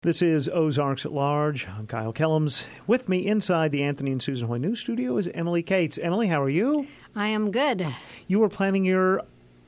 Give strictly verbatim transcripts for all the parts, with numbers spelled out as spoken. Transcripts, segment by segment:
This is Ozarks at Large. I'm Kyle Kellums. With me inside the Anthony and Susan Hoy News Studio is Emily Cates. Emily, how are you? I am good. You were planning your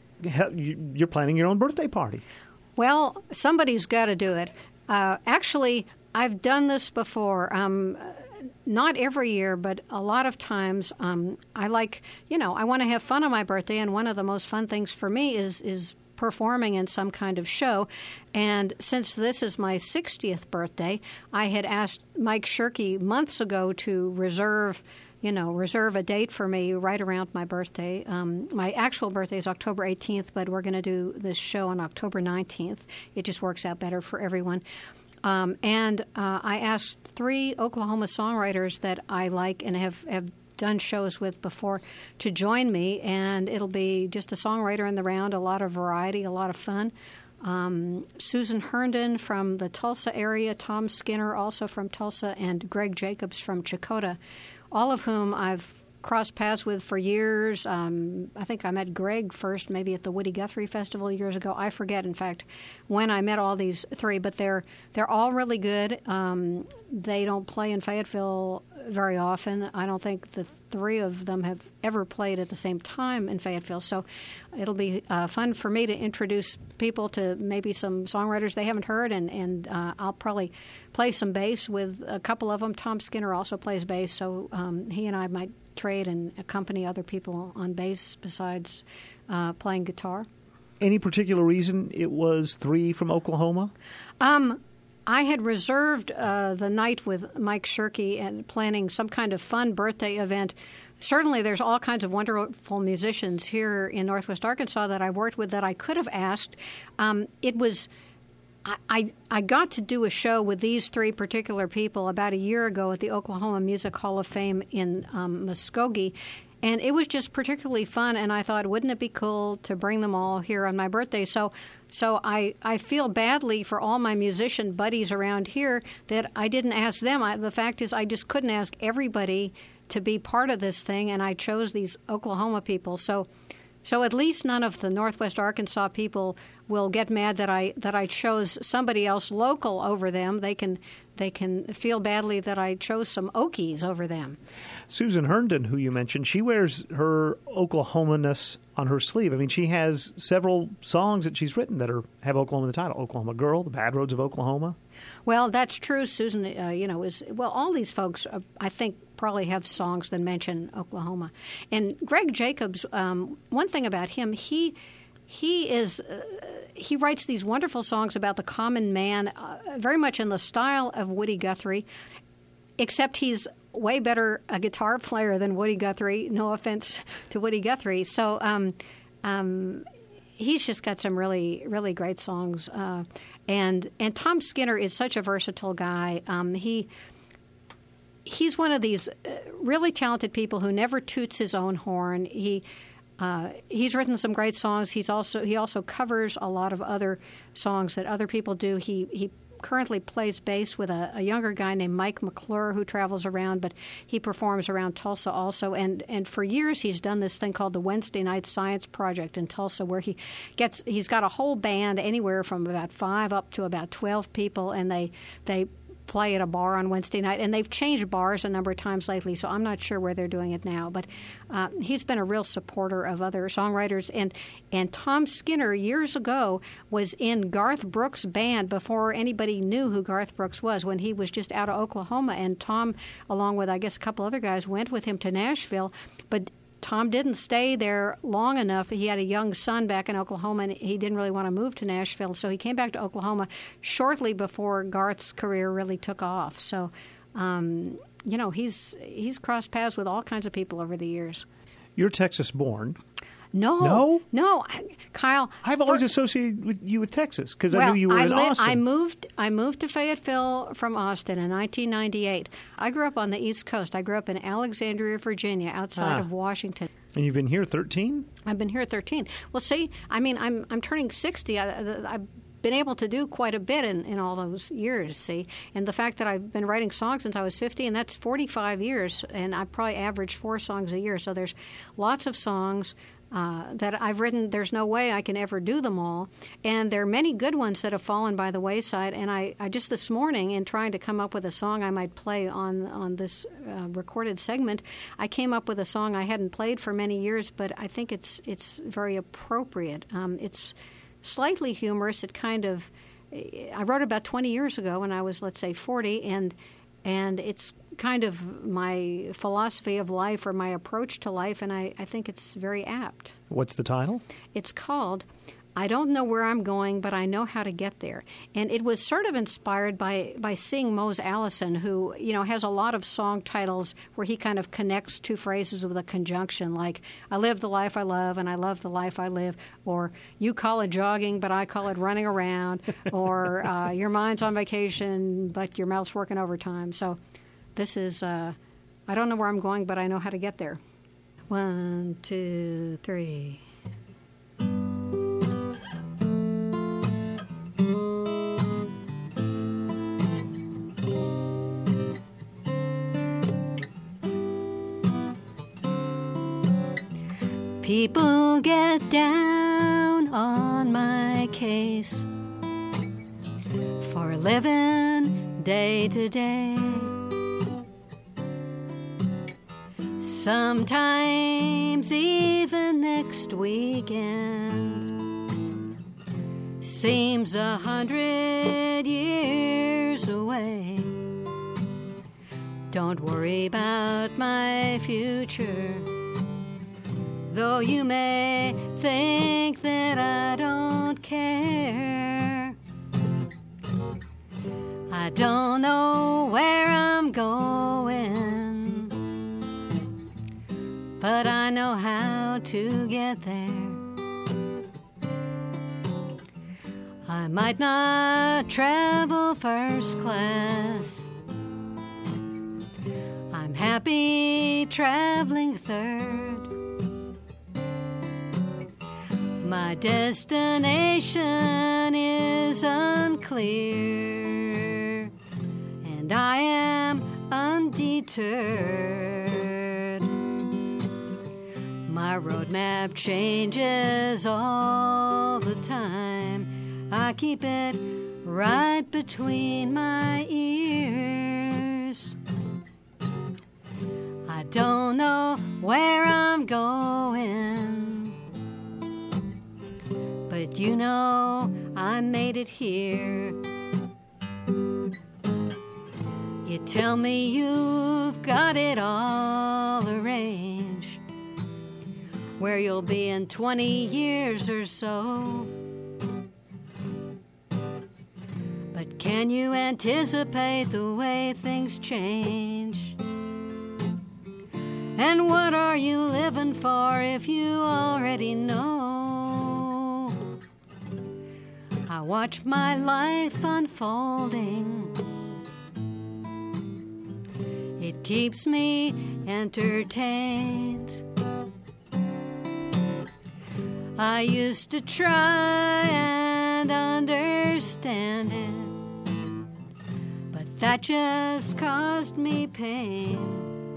you're planning your own birthday party. Well, somebody's got to do it. Uh, actually, I've done this before. Um, not every year, but a lot of times. Um, I like, you know, I want to have fun on my birthday, and one of the most fun things for me is is performing in some kind of show. And since this is my sixtieth birthday, I had asked Mike Shirkey months ago to reserve, you know, reserve a date for me right around my birthday. Um, my actual birthday is October eighteenth, but we're going to do this show on October nineteenth. It just works out better for everyone. Um, and uh, I asked three Oklahoma songwriters that I like and have, have done shows with before to join me, and it'll be just a songwriter in the round, a lot of variety, a lot of fun. Um, Susan Herndon from the Tulsa area, Tom Skinner also from Tulsa, and Greg Jacobs from Chakotah, all of whom I've crossed paths with for years. Um, I think I met Greg first maybe at the Woody Guthrie Festival years ago. I forget, in fact, when I met all these three, but they're they're all really good. Um, they don't play in Fayetteville very often. I don't think the three of them have ever played at the same time in Fayetteville, so it'll be uh, fun for me to introduce people to maybe some songwriters they haven't heard, and, and uh, I'll probably play some bass with a couple of them. Tom Skinner also plays bass, so um, he and I might trade and accompany other people on bass besides uh, playing guitar. Any particular reason it was three from Oklahoma? Um, I had reserved uh, the night with Mike Shirkey and planning some kind of fun birthday event. Certainly there's all kinds of wonderful musicians here in Northwest Arkansas that I've worked with that I could have asked. Um, it was... I, I got to do a show with these three particular people about a year ago at the Oklahoma Music Hall of Fame in um, Muskogee, and it was just particularly fun, and I thought, wouldn't it be cool to bring them all here on my birthday? So so I, I feel badly for all my musician buddies around here that I didn't ask them. I, the fact is I just couldn't ask everybody to be part of this thing, and I chose these Oklahoma people. So so at least none of the Northwest Arkansas people will get mad that I that I chose somebody else local over them. They can they can feel badly that I chose some Okies over them. Susan Herndon, who you mentioned, she wears her Oklahoma-ness on her sleeve. I mean, she has several songs that she's written that are have Oklahoma in the title. Oklahoma Girl, The Bad Roads of Oklahoma. Well, that's true. Susan, uh, you know, is well. All these folks, uh, I think, probably have songs that mention Oklahoma. And Greg Jacobs, um, one thing about him, he. He is uh, he writes these wonderful songs about the common man, uh, very much in the style of Woody Guthrie, except he's way better a guitar player than Woody Guthrie. No offense to Woody Guthrie. So um, um, he's just got some really really great songs. Uh, and and Tom Skinner is such a versatile guy. Um, he. He's one of these uh, really talented people who never toots his own horn. He Uh, he's written some great songs. He's also he also covers a lot of other songs that other people do. He he currently plays bass with a, a younger guy named Mike McClure who travels around, but he performs around Tulsa also. And and for years he's done this thing called the Wednesday Night Science Project in Tulsa, where he gets he's got a whole band anywhere from about five up to about twelve people, and they they. play at a bar on Wednesday night, and they've changed bars a number of times lately, so I'm not sure where they're doing it now. But uh, he's been a real supporter of other songwriters. And, and Tom Skinner, years ago, was in Garth Brooks' band before anybody knew who Garth Brooks was, when he was just out of Oklahoma. And Tom, along with, I guess, a couple other guys, went with him to Nashville. But Tom didn't stay there long enough. He had a young son back in Oklahoma, and he didn't really want to move to Nashville. So he came back to Oklahoma shortly before Garth's career really took off. So, um, you know, he's he's crossed paths with all kinds of people over the years. You're Texas-born. No. No? No. Kyle. I've always for, associated with you with Texas because well, I knew you were I in li- Austin. I moved, I moved to Fayetteville from Austin in nineteen ninety-eight. I grew up on the East Coast. I grew up in Alexandria, Virginia, outside ah. of Washington. And you've been here thirteen? I've been here thirteen. Well, see, I mean, I'm I'm turning sixty. I, I've been able to do quite a bit in, in all those years, see. And the fact that I've been writing songs since I was fifty, and that's forty-five years, and I probably average four songs a year. So there's lots of songs. uh, that I've written. There's no way I can ever do them all, and there are many good ones that have fallen by the wayside. And I, I just this morning, in trying to come up with a song I might play on on this uh, recorded segment, I came up with a song I hadn't played for many years, but I think it's it's very appropriate. Um, it's slightly humorous. It kind of I wrote it about twenty years ago when I was, let's say, forty, and and it's kind of my philosophy of life or my approach to life, and I, I think it's very apt. What's the title? It's called I Don't Know Where I'm Going, But I Know How to Get There. And it was sort of inspired by, by seeing Mose Allison, who, you know, has a lot of song titles where he kind of connects two phrases with a conjunction, like, I live the life I love and I love the life I live, or you call it jogging, but I call it running around, or uh, your mind's on vacation, but your mouth's working overtime. So this is, uh, I don't know where I'm going, but I know how to get there. One, two, three. People get down on my case for living day to day. Sometimes even next weekend seems a hundred years away. Don't worry about my future, though you may think that I don't care. I don't know where I'm going, but I know how to get there. I might not travel first class, I'm happy traveling third. My destination is unclear, and I am undeterred. My roadmap changes all the time. I keep it right between my ears. I don't know where I'm going, but you know I made it here. You tell me you've got it all arranged, where you'll be in twenty years or so. But can you anticipate the way things change? And what are you living for if you already know? I watch my life unfolding. It keeps me entertained. I used to try and understand it, but that just caused me pain.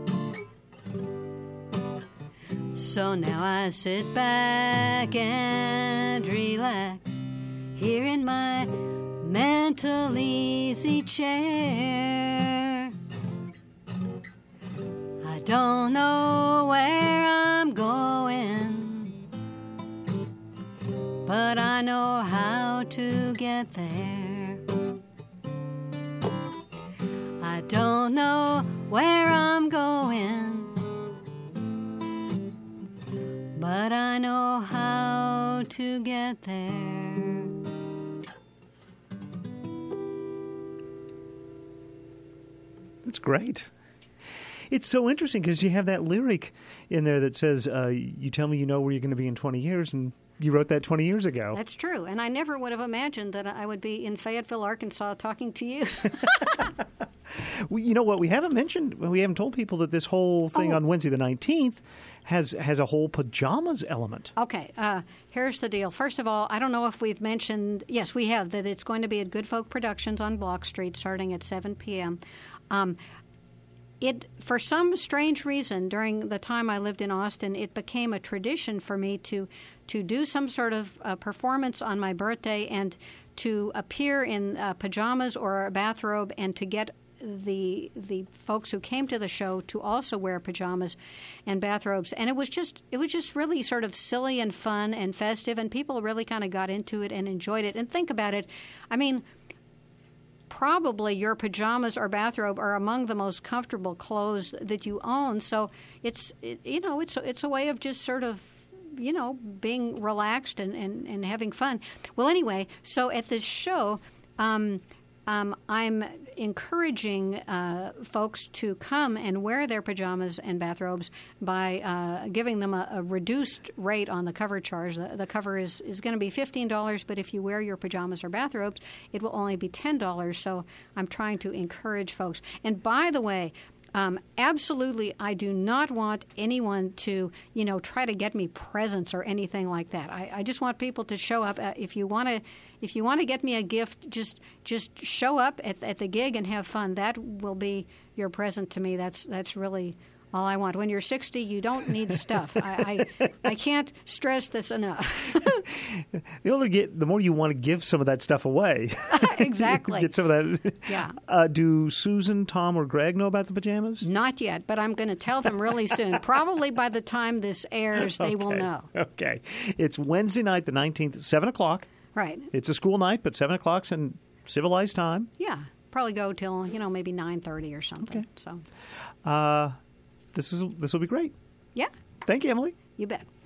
So now I sit back and relax here in my mental easy chair. I don't know where I'm going, but I know how to get there. I don't know where I'm going, but I know how to get there. That's great. It's so interesting because you have that lyric in there that says, uh, you tell me you know where you're going to be in twenty years, and you wrote that twenty years ago. That's true, and I never would have imagined that I would be in Fayetteville, Arkansas, talking to you. Well, you know what? We haven't mentioned, we haven't told people that this whole thing oh. on Wednesday the nineteenth has has a whole pajamas element. Okay, uh, here's the deal. First of all, I don't know if we've mentioned, yes, we have, that it's going to be at Good Folk Productions on Block Street starting at seven p.m. Um, it, for some strange reason, during the time I lived in Austin, it became a tradition for me to to do some sort of uh, performance on my birthday and to appear in uh, pajamas or a bathrobe and to get the the folks who came to the show to also wear pajamas and bathrobes. And it was just it was just really sort of silly and fun and festive, and people really kind of got into it and enjoyed it. And think about it. I mean, probably your pajamas or bathrobe are among the most comfortable clothes that you own. So it's it, you know it's it's a way of just sort of you know being relaxed and, and, and having fun. Well, anyway, so at this show, um, um, I'm encouraging uh, folks to come and wear their pajamas and bathrobes by uh, giving them a, a reduced rate on the cover charge. The, the cover is, is going to be fifteen dollars, but if you wear your pajamas or bathrobes, it will only be ten dollars. So I'm trying to encourage folks. And by the way, Um, absolutely, I do not want anyone to, you know, try to get me presents or anything like that. I, I just want people to show up. Uh, if you want to, if you want to get me a gift, just just show up at, at the gig and have fun. That will be your present to me. That's that's really all I want. When you're sixty, you don't need stuff. I, I I can't stress this enough. The older you get, the more you want to give some of that stuff away. Exactly. Get some of that. Yeah. Uh, do Susan, Tom, or Greg know about the pajamas? Not yet, but I'm going to tell them really soon. Probably by the time this airs, they okay. will know. Okay. It's Wednesday night, the nineteenth, at seven o'clock. Right. It's a school night, but seven o'clock's in civilized time. Yeah. Probably go till, you know, maybe nine thirty or something. Okay. So, Uh, this is this will be great. yeah. Thank you, Emily. You bet.